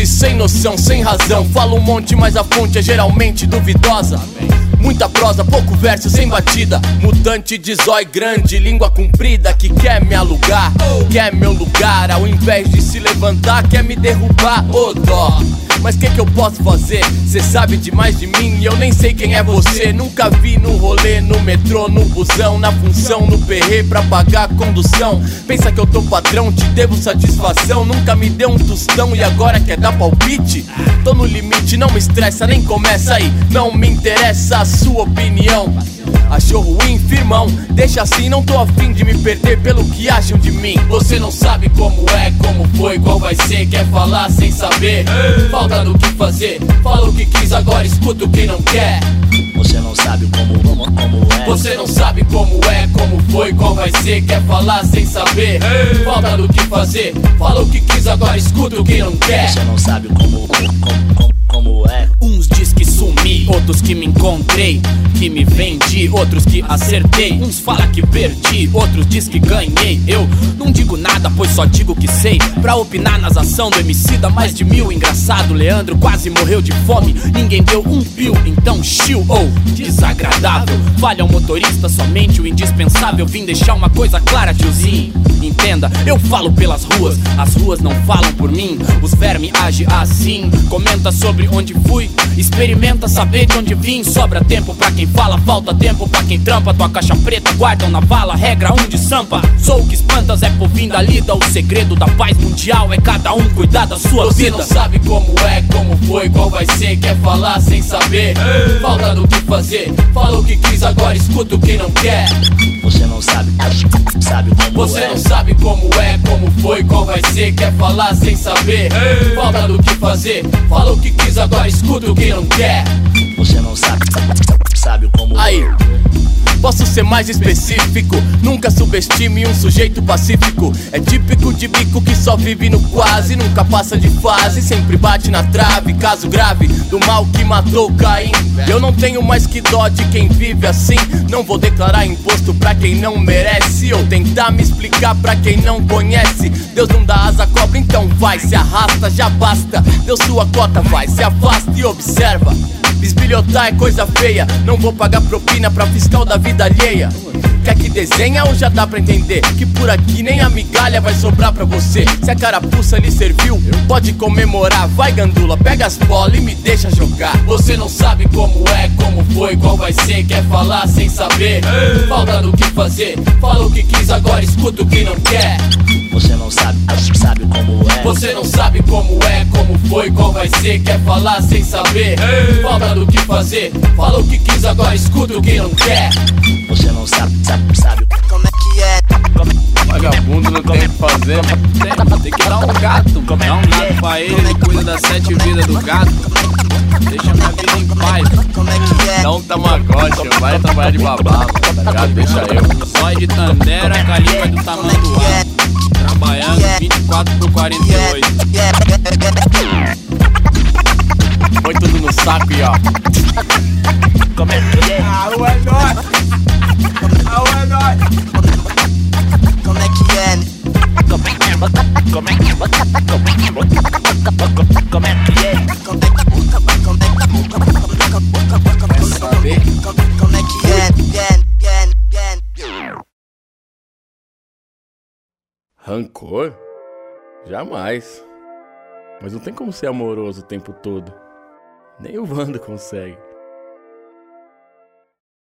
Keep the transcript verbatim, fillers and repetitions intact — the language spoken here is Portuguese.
sem noção, sem razão. Falo um monte, mas a fonte é geralmente duvidosa. Muita prosa, pouco verso, sem batida. Mutante de zói grande, língua comprida, que quer me alugar, quer meu lugar. Ao invés de se levantar, quer me derrubar, ô dó. Mas que que eu posso fazer? Cê sabe demais de mim e eu nem sei quem é você. Nunca vi no rolê, no metrô, no busão, na função, no perrê pra pagar a condução. Pensa que eu tô padrão, te devo satisfação. Nunca me deu um tostão e agora quer dar palpite? Tô no limite, não me estressa, nem começa aí. Não me interessa a sua opinião. Achou ruim, firmão? Deixa assim, não tô afim de me perder pelo que acham de mim. Você não sabe como é, como foi, qual vai ser. Quer falar sem saber, falta do que fazer. Fala o que quis, agora escuta o que não quer. Você não sabe como, como, como é. Você não sabe como é, como foi, qual vai ser. Quer falar sem saber, falta do que fazer. Fala o que quis, agora escuta o que não quer. Você não sabe como, como, como, como é. Uns diz que sumi, outros que me encontrei, que me vendi, outros que acertei. Uns fala que perdi, outros diz que ganhei. Eu não digo nada, pois só digo que sei. Pra opinar nas ações do Emicida, mais de mil. Engraçado, Leandro quase morreu de fome. Ninguém deu um pio, então chill ou oh, desagradável. Falha o motorista, somente o indispensável. Vim deixar uma coisa clara, tiozinho, entenda, eu falo pelas ruas, as ruas não falam por mim. Os vermes agem assim. Comenta sobre onde fui, experimenta saber de onde vim. Sobra tempo pra quem fala, falta tempo pra quem trampa. Tua caixa preta guardam na vala, regra um de sampa. Sou o que espanta, Zé Povinho da lida. O segredo da paz mundial é cada um cuidar da sua Você vida. Você não sabe como é, como foi, qual vai ser. Quer falar sem saber, falta do que fazer. Fala o que quis, agora escuta o que não quer. Você não sabe, sabe como Você é. não sabe como é, como foi, qual vai ser. Quer falar sem saber, falta do que fazer. Fala o que quis, agora escuta o que não quer. Você não sabe, sabe como aí. Posso ser mais específico, nunca subestime um sujeito pacífico. É típico de bico que só vive no quase, nunca passa de fase, sempre bate na trave. Caso grave do mal que matou Caim. Eu não tenho mais que dó de quem vive assim. Não vou declarar imposto pra quem não merece, ou tentar me explicar pra quem não conhece. Deus não dá asa à cobra, então vai, se arrasta, já basta. Deu sua cota, vai, se afasta e observa. Bisbilhotar é coisa feia, não vou pagar propina pra fiscal da vida alheia. Quer que desenha ou já dá pra entender que por aqui nem a migalha vai sobrar pra você. Se a carapuça lhe serviu, pode comemorar. Vai gandula, pega as bolas e me deixa jogar. Você não sabe como é, como foi, qual vai ser. Quer falar sem saber, falta do que fazer. Fala o que quis, agora escuta o que não quer. Você não sabe, sabe como é. Você não sabe como é, como foi, qual vai ser. Quer falar sem saber, falta do que fazer. Fala o que quis, agora escuta o que não quer. Você não sabe, sabe, sabe como é que é. Vagabundo não tem o que fazer, tem, tem que dar um gato. Dá um gato pra ele, ele cuida das sete vidas do gato. Deixa minha vida em paz. Dá um tamagotchi, vai trabalhar de babá, tá ligado? Deixa eu. Zói de Tandera, Califa do Tamanduá. Trabalhando vinte e quatro por quarenta e oito. Põe tudo no saco e ó. Como é que é? Ah, é nóis! Ah, é nóis! Como é que é? Como é que é? Como é que é? Como é que é? Quer saber? Como é que é? Rancor? Jamais. Mas não tem como ser amoroso o tempo todo. Nem o Wanda consegue.